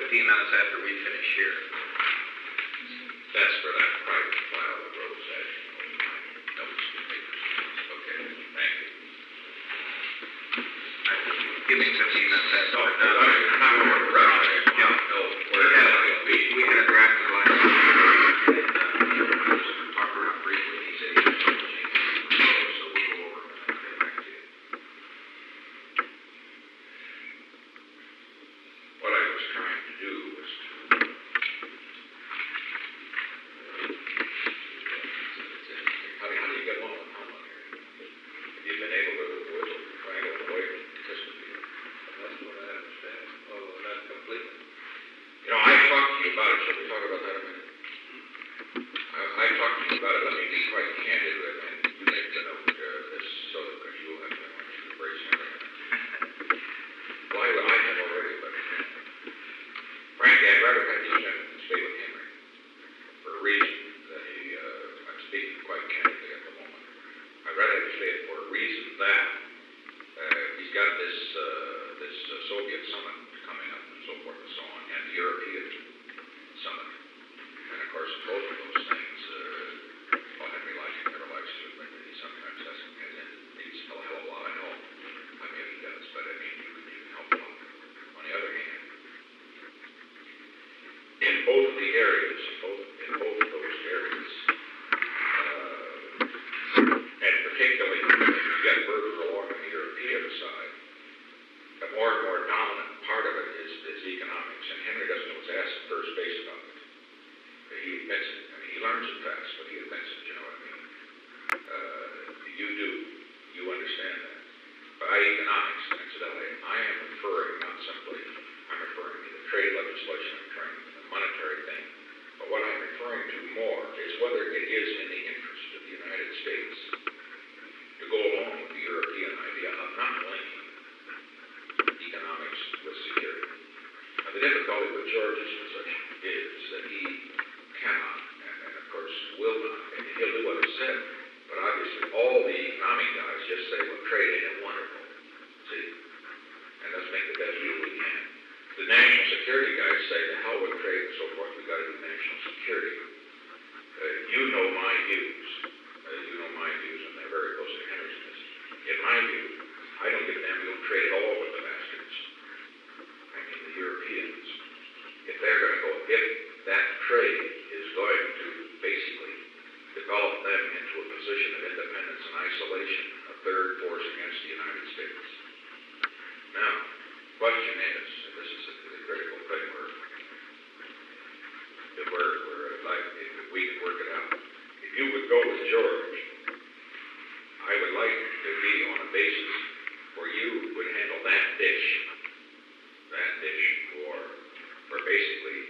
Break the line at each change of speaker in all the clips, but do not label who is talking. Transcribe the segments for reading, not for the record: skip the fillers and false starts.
15 minutes after we finish here.
That's for that private file that Rose had. Notes to make. Okay, thank you.
Give me 15 minutes after.
No, I'm not going to rush.
Yeah.
No,
we had a draft of last week, and talked around briefly. He said he was going to change it. So we'll go over and get back to you.
what I was trying to do was to how do you get along with homeowner? Have you been able to triangle away from Chesterfield?
That's what I understand. Oh, not completely.
You know, I talked to you about it. Shall we talk about that a minute? I talked to you about it. Let me be quite candid with you. And you make the note this so that you have to want you to brace everything. Well, I have already, but frankly, I'd rather have you stay with Henry for a reason that I'm speaking quite candidly at the moment. I'd rather have you stay for a reason that he's got this Soviet summit coming up and so forth and so on, and the European summit. And of course, both of those things, well, Henry never likes to admit that he sometimes doesn't get in. Needs a hell of a lot, I know. I mean, he does, but I mean, you can help a lot. On the other hand, in both of the areas, in both of those areas, and particularly if you get further along on the European side, the more and more dominant part of it is economics, and Henry doesn't know his ass at first base about it. He admits it. I mean, he learns it fast, but he admits it, you know what I mean? You do. You understand that. By economics, incidentally, I am referring not simply, I'm referring to the trade legislation, I'm referring to the monetary thing, but what I'm referring to more is whether it is in the interest of the United States to go along with the European idea of not linking economics with security. Now, the difficulty with George's position is that he cannot, and of course will not, and he'll do what is said, but obviously all the economic guys just say, well, trade ain't wonderful, see, and let's make the best deal we can. The national security guys say, the hell with trade and so forth, we've got to do national security. You know my views, and they're very close to Henry's on this. In my view, I don't give a damn, we don't trade at all with the bastards. I mean, the Europeans. If they're going to go, if that trade is going to basically develop them into a position of independence and isolation, a third force against the United States. Now, the question is, and this is the critical thing where like, if we could work it out. If you would go with George, I would like to be on a basis where you would handle that dish for basically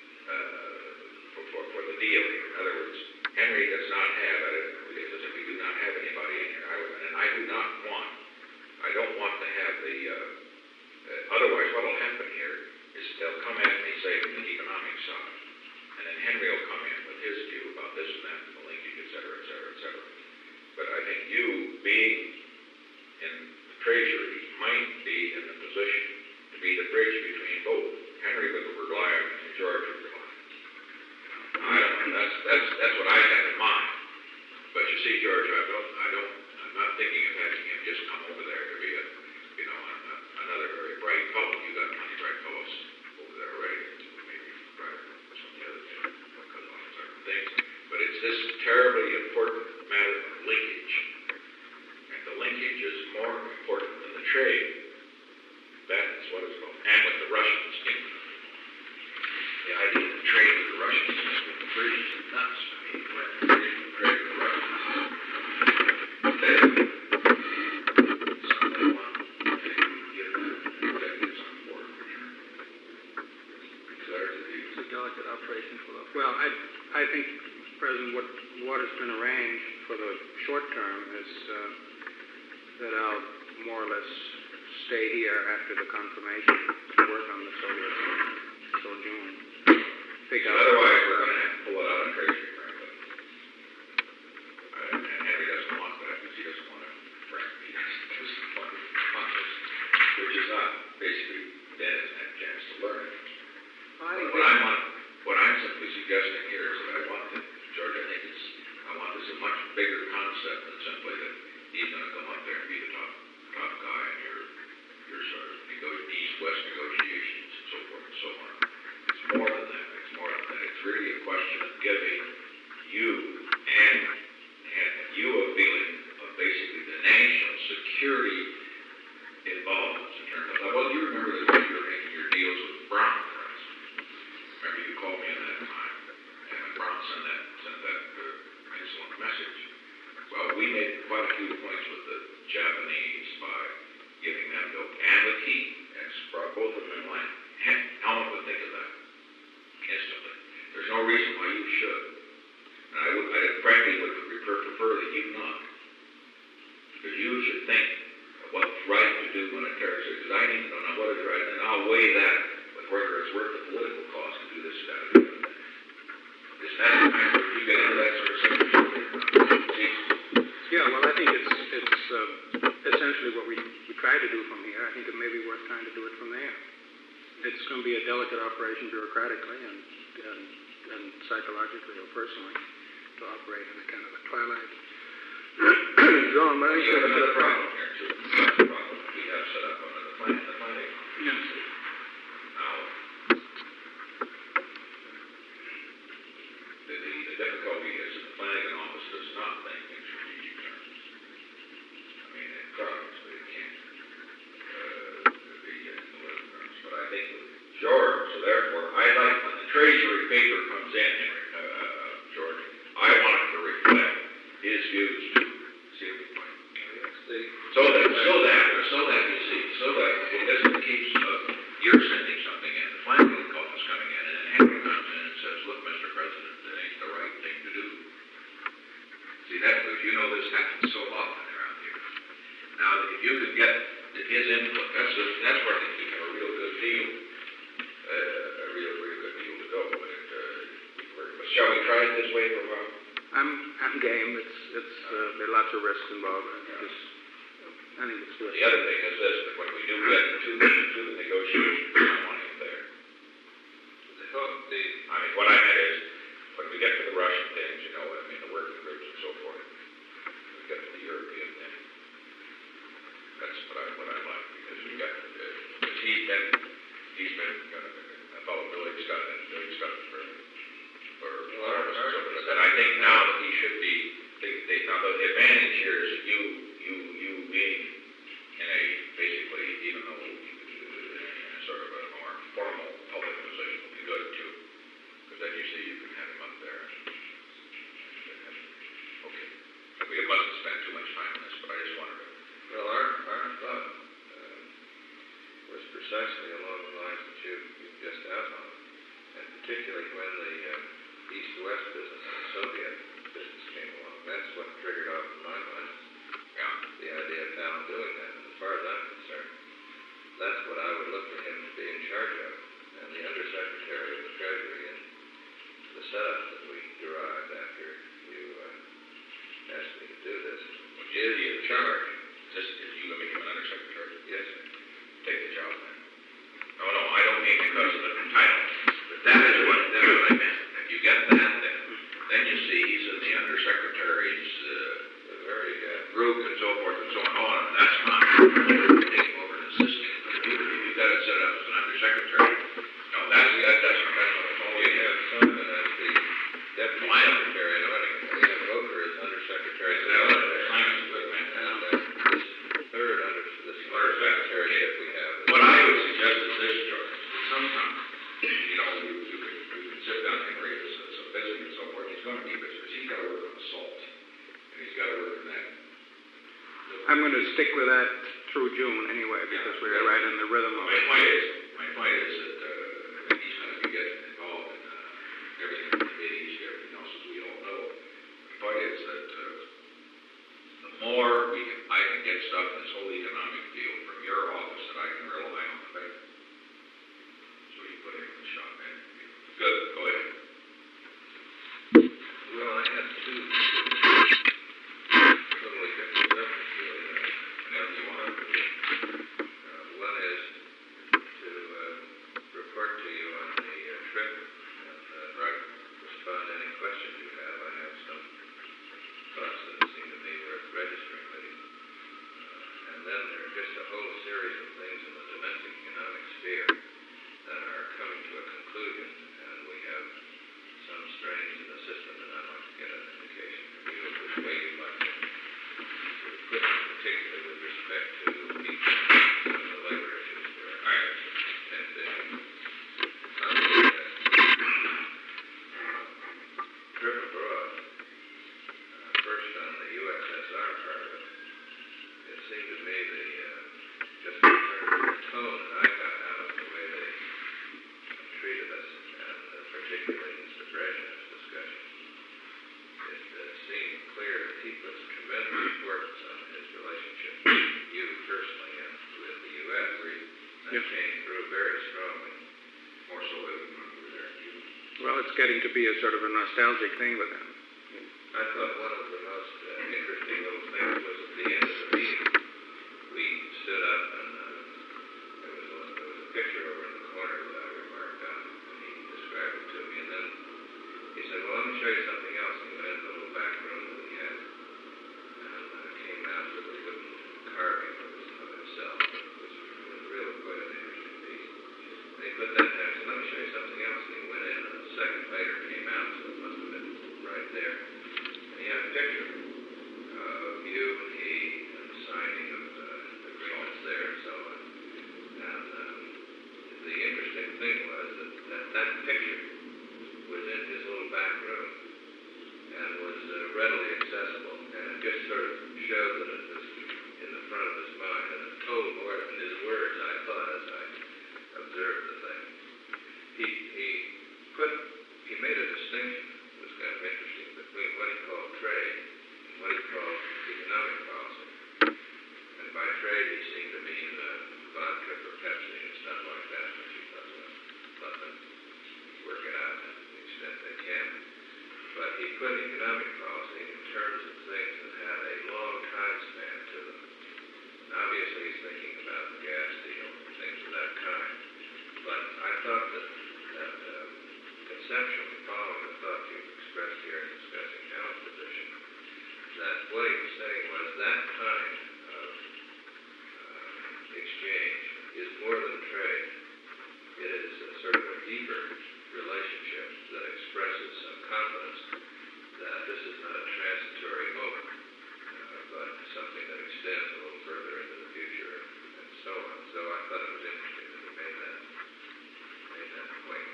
for the deal here. In other words, Henry does not have we do not have anybody in here, and I don't want to have the otherwise what will happen here is they'll come at me say from the economic side, and then Henry will come in with his view about this and that and the linkage, et cetera, et cetera, et cetera. But I think you being in the Treasury might be in the position to be the bridge between both. Henry would rely on and George would rely on. I don't know. That's what I had in mind. But you see, George, I'm not thinking of having him just come over there to be another very bright fellow. You got plenty of bright fellows over there already. Maybe brighter than some of the other certain things. But it's this terribly important matter of linkage. And the linkage is more important than the trade. That is what it's called. And with the Russians. The idea of trade with the Russians is the British is nuts. I mean, when the British would trade with the Russians. Something want to get executives on board.
It's a delicate operation for them. Well, I think, President, what has been arranged for the short term is that I'll more or less stay here after the confirmation to work on the Soviet until June.
Otherwise, we're going to have to pull it out of Treasury, frankly. And Henry doesn't want that because he doesn't want to, frankly, he doesn't want to fund this, which is not basically, Dan hasn't had a chance to learn it. concept that simply that he's gonna come up there and be the top guy in your sort of east-west negotiations and so forth and so on. It's more than that. It's more than that. It's really a question of giving you and you a feeling of basically the national security involvements in terms of, well, you remember that when you were making your deals with Brown, for instance. Remember you called me at that time, and when Brown sent that insolent message. Well, we made quite a few points with the Japanese by giving them milk and the tea, and brought both of them in line. Helen would think of that instantly. There's no reason why you should. And I frankly would prefer that you not. Because you should think of what's right to do monetarily. Because I need to know what is right, and I'll weigh that with whether it's worth the political cost to do this, that, or the other thing. Is that the time where you get into that sort of stuff?
Yeah, well, I think it's essentially what we try to do from here. I think it may be worth trying to do it from there. It's going to be a delicate operation bureaucratically and psychologically or personally to operate in a kind of a twilight. John, may I
You have another problem here, too. Another problem we have set up under the planning.
Yes.
Now, the difficulty is that the planning office does not think in strategic terms. I mean, in products, but it can't be in political terms. But I think, George, so therefore, I like when the Treasury paper comes in, George, I want it to reflect his views too. See what I'm saying? So that you see, so that it doesn't keep you're sending something in, the planning office coming in, and then Henry comes in and says, look, Mr. President, that ain't the right thing to do. See, that's because you know this happens so often around here. Now, if you could get his input, that's where I think you have a real good deal, a real good deal to go with it. But shall we try it this way for a while?
I'm game. It's there are lots of risks involved. I think it's good.
The other thing is this, that when we do get to the negotiations, I want him there. I mean, what I meant is, when we get to the Russian things, you know, I mean, the working groups and so forth, we get to the European thing. That's what I like, because we got, because he's been, a fellow Billy Scott for that I think now that he should be, now the advantage here is that you being in a, basically, even though in sort of a more formal public position would be good too, because then you see you can have him up there. Okay. We mustn't spend too much time on this, but I just wanted to.
Well, our thought was precisely along the lines that you just outlined, and particularly when the East-West business and the Soviet business came along. That's what triggered off in my mind the idea of Alan doing that. And as far as I'm concerned, that's what I would look for him to be in charge of. And the Undersecretary of the Treasury and the setup that we derived after you asked me to do this
Is he in charge? Is you going to become an Undersecretary?
Yes, sir.
Take the job then. No, I don't mean because of the title. But that's what I meant. If you get that, then you see he's in the Undersecretary's
very
group and so forth and so on. Oh, and that's not taking over and assisting. But if you've got it set up as an Undersecretary, no, that's what it's all
we have Simon as the Deputy Secretary, and we have Oker as Undersecretary.
Simon's good man.
And this third Undersecretary that we have.
What I would suggest is this, George. Sometimes, you know, you can sit down and read this so busy and so forth. He's going to be busy because he's got to work on the salt. And he's got to work on that.
I'm going to stick with that through June anyway, because we're right in the rhythm of it.
My point is that he's going to be getting involved in everything, committees, everything else, as we all know. My point is that the more I can get stuff in this whole economic field from your office that I can rely on, the better. So you put him in the shop, man. Good, go ahead.
Well, I have two totally different references to
Whenever you want to.
one is to report to you on the trip and respond to any questions you have. I have some thoughts that seem to me just a whole series of things in the domestic economic sphere that are coming to a conclusion, and we have some strains in the system, and I'd like to get an indication from you of which way you'd like to put it, particularly with respect to some of the labor issues where I tend to trip abroad. First on the USSR part of it, it seemed to me just in terms of the tone that I got out of the way they treated us, and particularly Mr. Brezhnev's discussion, it seemed clear that he puts tremendous importance on his relationship with you personally and with the U.S. That came through very strongly.
More so than when we were there in Cuba.
Well, it's getting to be a sort of a nostalgic thing with them.
I thought one of the most interesting little things was at the end of the meeting, we stood up and there was a picture over in the corner that I remarked on, and he described it to me, and then he said, well, let me show you something else, and he went into the little back room that he had, and came out with a wooden carving of himself, which was really quite an interesting piece. And he put that down, and said, let me show you something else, and he went in, and a second later came out, so it must have been right there. He had a picture of you and he and the signing of agreements there and so on. And the interesting thing was that picture was in his little back room and was readily accessible. And it just sort of showed that it was in the front of his mind. And it told more than his words, I thought, as I observed the thing. He made a distinction. It was kind of interesting between what he called trade and what he called economic policy. And by trade, he seemed to mean vodka for Pepsi and stuff like that, which he thought let them work it out to the extent they can. But he put economic policy in terms of things that had a long time span to them. And obviously, he's thinking about the gas deal and things of that kind. But I thought that conceptually, following the thought you expressed here in discussing Al's position, that what he was saying was that kind of exchange is more than trade. It is a sort of a deeper relationship that expresses some confidence that this is not a transitory moment, but something that extends a little further into the future and so on. So I thought it was interesting that he made that point.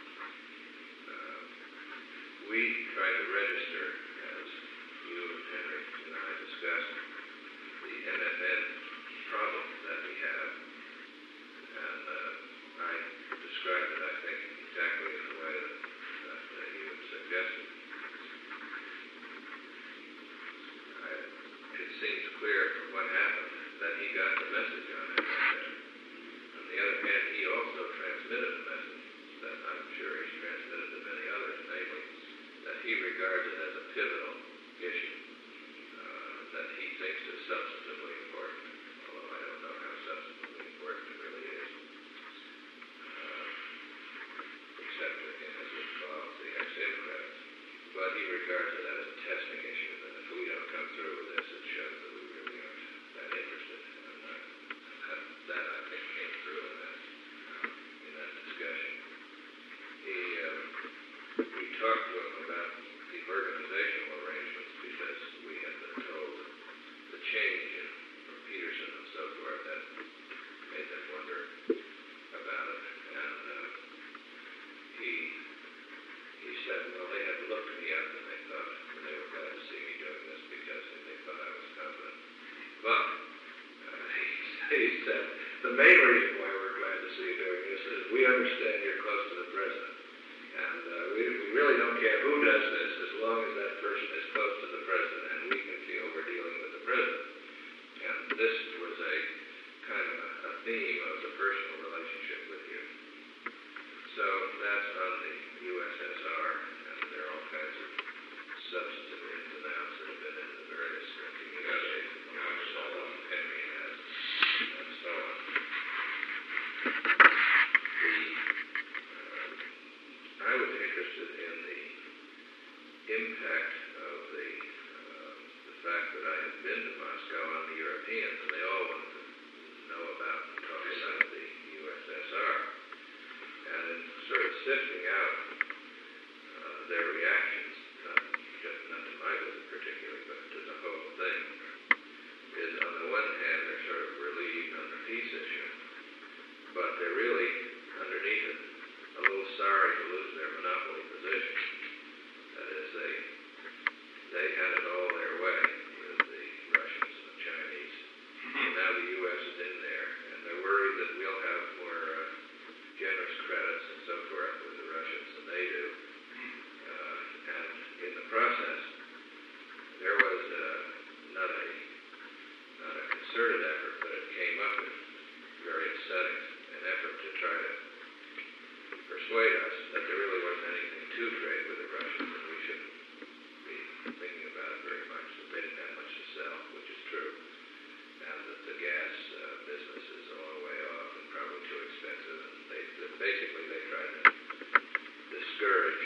We tried to register, as you and Henry and I discussed, the MFN problem that we have, and I described it, I think, exactly in the way that you had suggested. It seems clear from what happened that he got the message on MFN. On the other hand, he also transmitted a message that I'm sure he's transmitted to many others, namely, that he regards it as a pivotal issue, that he thinks is substantively important, although I don't know how substantively important it really is, except that it involves the ex-im credits. But he regards it as a testing issue, that if we don't come through with this, it shows that we really aren't that interested. And that I think came through in that discussion. We talked to him about the organizational arrangements because we had been told the change from Peterson and so forth that made them wonder about it. And he said, well, they had looked me up and they thought they were glad to see me doing this because they thought I was competent. But he said, the main reason why we're glad to see you doing this is we understand you're close to the president. And we really don't care who does this as long as that person is close to the president and we can feel we're dealing with the president. And this was a kind of a theme of the personal relationship with you. So that's on the USSR, and there are all kinds of substantive ins and outs that have been in the various communities, Henry has, and so on. I was interested in the impact of the fact that I had been to Moscow on the Europeans, and they all wanted to concerted effort that it came up in various settings, an effort to try to persuade us that there really wasn't anything to trade with the Russians and we shouldn't be thinking about it very much, that they didn't have much to sell, which is true, and that the gas business is a long way off and probably too expensive, and basically they tried to discourage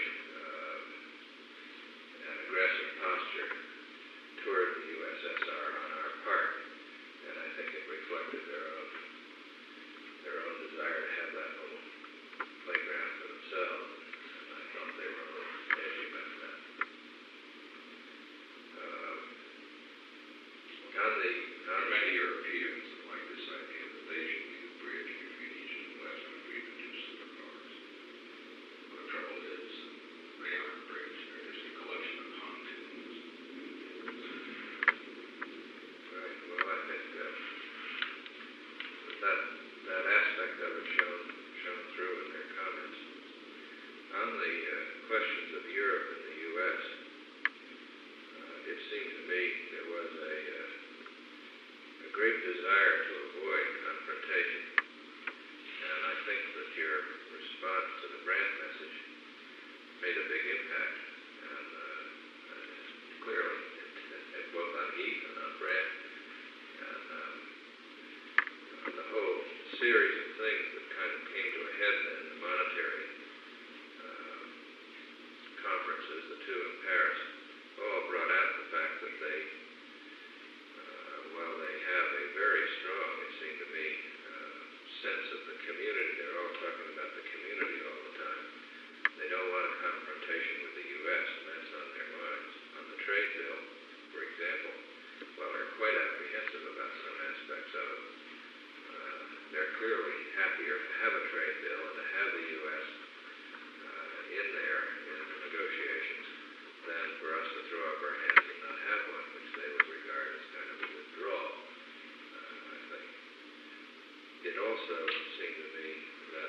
an aggressive posture toward the USSR on our part, and I think it reflected their own desire to have that little playground for themselves, and I thought they were a little edgy about that.
Many Europeans like this idea that they should be the bridge between each and the West and reproduce superpowers. But the trouble is, they aren't a bridge, they're just a collection of pontoons.
Right. Well, I think that aspect of it shone through in their comments. On the questions of Europe and the U.S., it seemed to me there was a great desire to avoid confrontation, and I think that your response to the Brandt message made a big impact, and clearly, both on Heath and on Brandt, and the whole series of things that kind of came to a head in the monetary conferences, the two in Paris, all brought out the fact that they, while they have a very strong, it seemed to me, sense of the community, they're all talking about the community all the time. They don't want a confrontation with the U.S., and that's on their minds. On the trade bill, for example, while they're quite apprehensive about some aspects of it, they're clearly happier to have a trade bill and to have the U.S. In there in the negotiations than for us to throw up our hands and not have one, which they would regard as kind of a withdrawal, I think. It also seemed to me that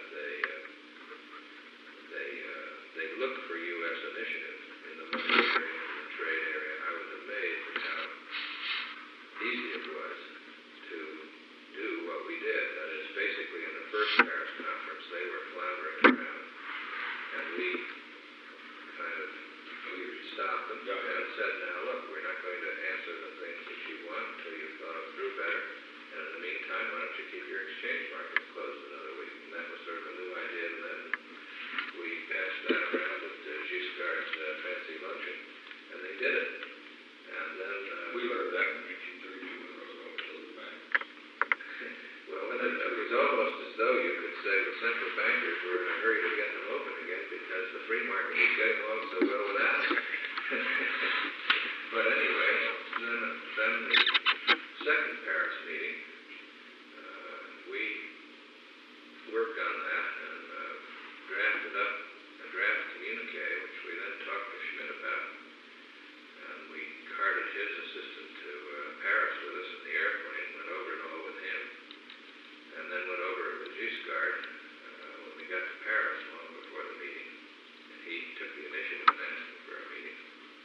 they looked for U.S. initiative in the monetary and the trade area. I was amazed at how easy it was to do what we did. That is, basically in the first Paris conference, they were floundering around, and we kind of stopped them and said, now look, we're not going to answer the things that you want until you've thought them through better, and in the meantime, why don't you keep your exchange markets closed another week? And that was sort of a new idea to them. We passed that around at Giscard's fancy luncheon, and they did it. And then
We learned that in 1932 when Roosevelt closed the banks.
well, it was almost as though you could say the central bankers were in a hurry to get them open again because the free market was getting along so well without it. But anyway, then the second Paris meeting, we worked on that and drafted up a draft communique, which we then talked to Schmidt about, and we carted his assistant to Paris with us in the airplane, went over it all with him, and then went over it with Giscard when we got to Paris long before the meeting, and he took the initiative and asked him for a meeting.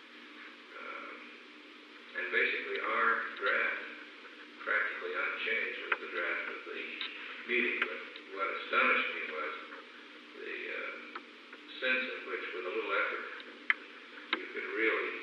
And basically our draft, practically unchanged, was the draft of the meeting, but what astonished me was the sense in which, with a little effort, you could really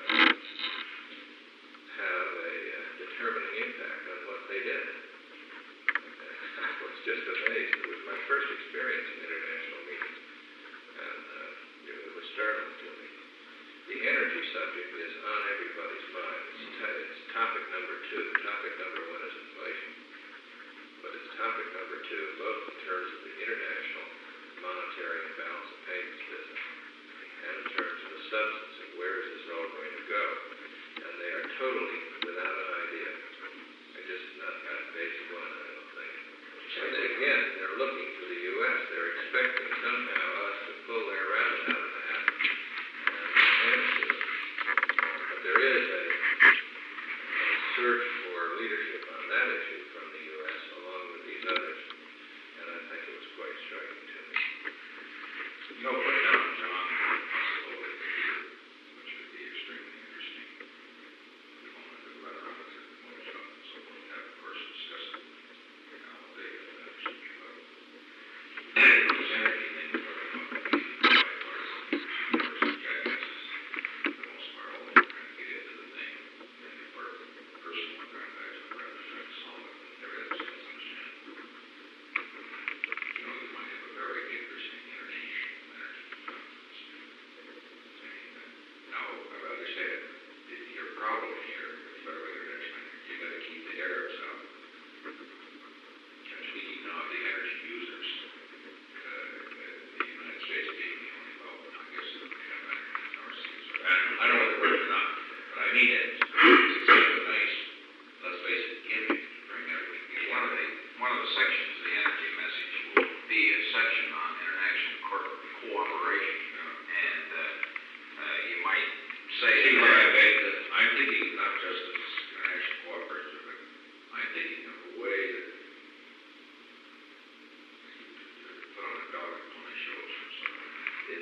have a determining impact on what they did. I was just amazed. It was my first experience in international meetings, and it was startling to me. The energy subject is on everybody's mind. It's topic number 2. Topic number 1 is inflation, but it's topic number 2, both in terms of the international monetary and balance of payments business, and in terms of the substance of where is this all going to go. And they are totally without an idea. I just not got phase 1, I don't think. And again, they're looking to the U.S. They're expecting somehow us to pull their rabbit out of the hat and hand it to them. But there is a search for leadership on that issue from the U.S. along with these others, and I think it was quite striking to me.
No, put down, John, the possibility here, which would be extremely interesting. We want to do better opposite the motor shop and so forth, have, of course,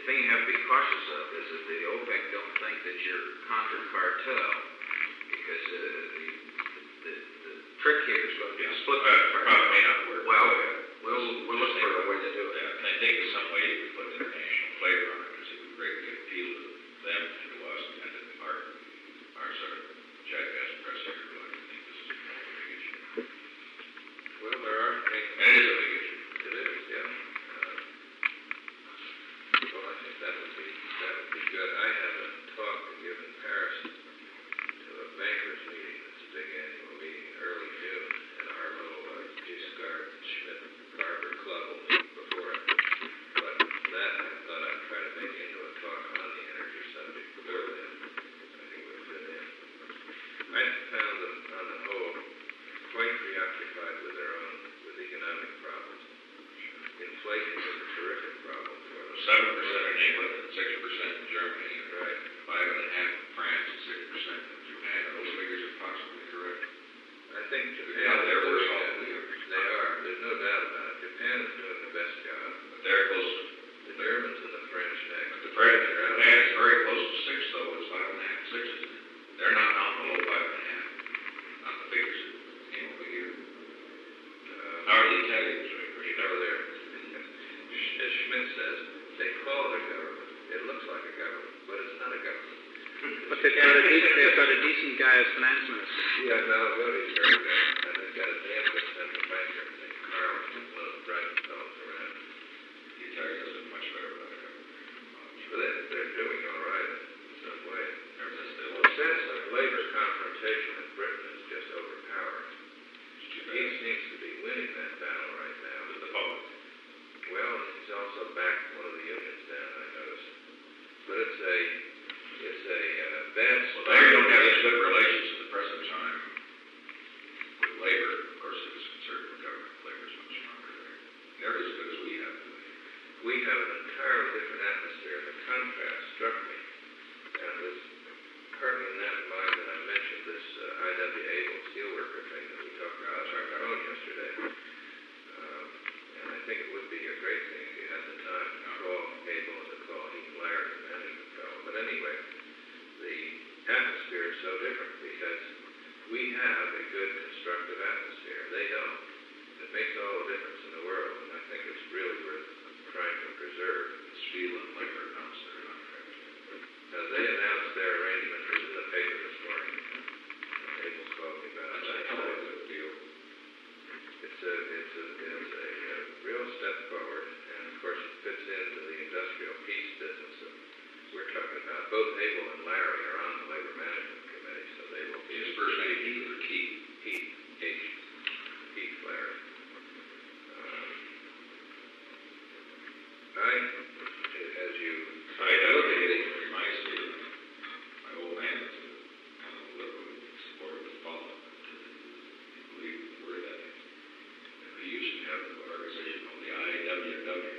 thing you have to be cautious of is that the OPEC don't think that you're contra cartel, because the trick here is going to be to split the
Probably may not work.
Well, we'll look for a way to do it.
Yeah, and I think in some way we put international flavor on it, because it would greatly appeal to them and to us, and to our sort of jackass press here, who I think this is a big issue.
Well, there are things.
And it is a big issue.
It is, yeah. Well, I think that would be good. I have a talk to give in Paris to a bankers meeting. It's a big annual meeting in early June, and our little Giscard Schmidt Barber Club will meet before it. But that I thought I'd try to make into a talk on the energy subject before then. I think would fit in. I found them on the whole quite preoccupied with economic problems. Inflation is a terrific problem for them.
7% in England and 6% in Germany,
Right.
5.5% in France and 6% in Japan. Are those figures are possibly correct?
I think Japan
Yeah, they're worse
doing
off
that.
than we are.
They are. There's no doubt about it. Japan is doing the best job.
But they're close.
The Germans and the French next.
But the French, Japan is very close to 6, though. It's 5.5, 6, isn't it? They're not down below 5.5. Not the figures that came over here. How are the Italians doing? Pretty
Over
darn
there. As Schmidt says, they call it a government. It looks like a government, but it's not a government.
But they've got a decent guy as finance minister.
Yeah, Malagoti's very good. And they've got a damn good central banker named Carl, one of the brightest fellows around.
The Italians are much better without a government.
But they're doing all right in some way.
Everything's still.
The sense of labor confrontation in Britain is just overpowering.
It's too
He
bad.
seems to be winning that battle right now.
With the public.
Well, he's also backed one of the unions down, I noticed. But it's a bad
Well,
spot.
they don't have as good relations at the present time with labor. Of course, it is conservative government. Labor is much stronger there. They're as good as we have today.
We have an entirely different atmosphere. The contrast struck me. And it was partly in that mind that I mentioned this I.W. Abel steelworker thing that we talked about on our phone yesterday. And I think it would be a great thing if you had the time to call Abel and to call Heath Larry, the management fellow. But anyway, the atmosphere is so different because we have a good constructive atmosphere. They don't. It makes all the difference in the world, and I think it's really worth trying to preserve.
Steel and labor announced their contract.
They announced their arrangement. It was in the paper this morning. Abel's called me about it.
That's a hell of a good deal.
It's a real step forward, and of course it fits into the industrial peace business that we're talking about. Both Abel and Larry are on the Labor Management Committee, so they will be.
His first name Heath or Keith?
Heath Larry. As you
I look at it, it reminds me of my old man was a kind of liberal supporter of Stalin. He believed the word ethic. And we used to have an organization called the IWW,